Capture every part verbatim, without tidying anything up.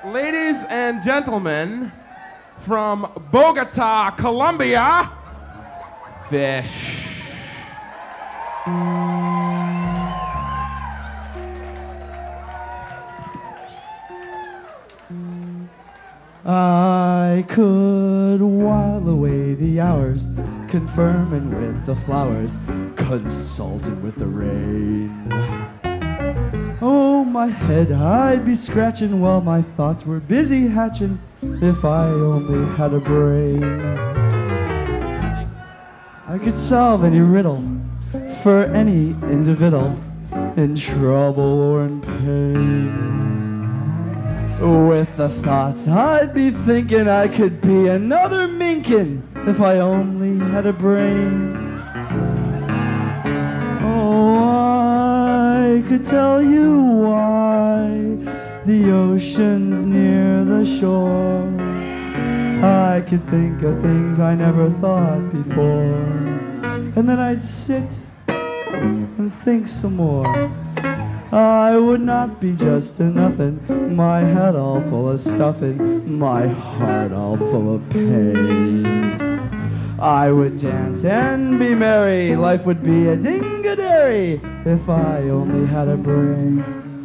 Ladies and gentlemen, from Bogota, Colombia, Fish. I could while away the hours, confirming with the flowers, consulting with the rain. Oh, my head I'd be scratching while my thoughts were busy hatching, if I only had a brain. I could solve any riddle for any individual in trouble or in pain. With the thoughts I'd be thinking I could be another Minkin if I only had a brain. Oh, I could tell you why the ocean's near the shore. I could think of things I never thought before, and then I'd sit and think some more. I would not be just a nothing, my head all full of stuffing, my heart all full of pain. I would dance and be merry, life would be a ding-a-dairy if I only had a brain.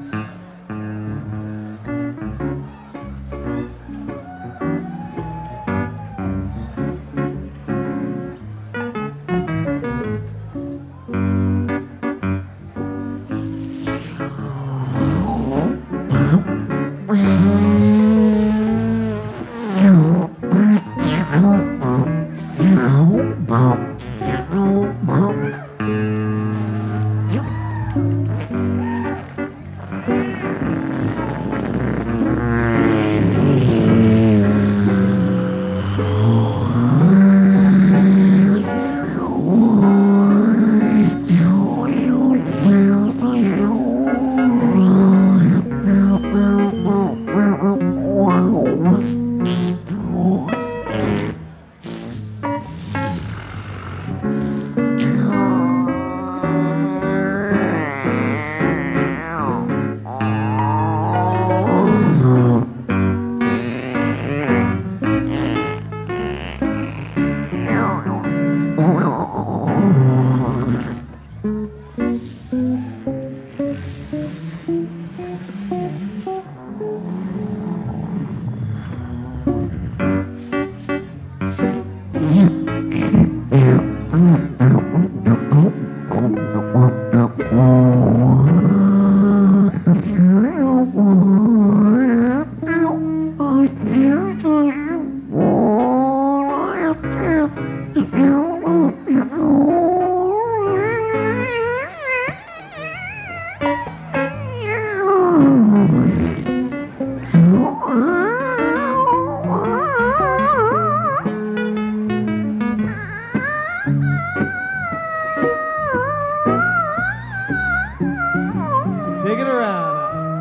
Take it around.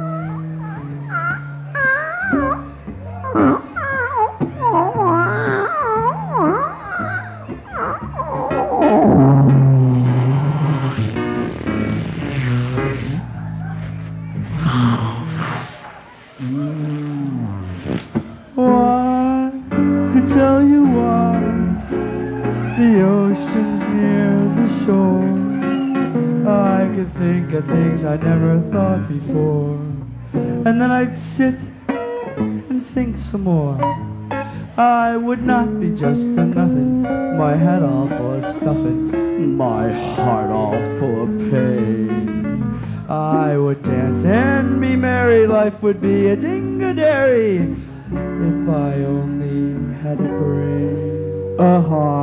Why could tell you why the ocean's near the shore. I could think of things I never thought before, and then I'd sit and think some more. I would not be just a nothing, my head all full of stuffing, my heart all full of pain. I would dance and be merry, life would be a ding-a-dairy if I only had a brain. Uh-huh.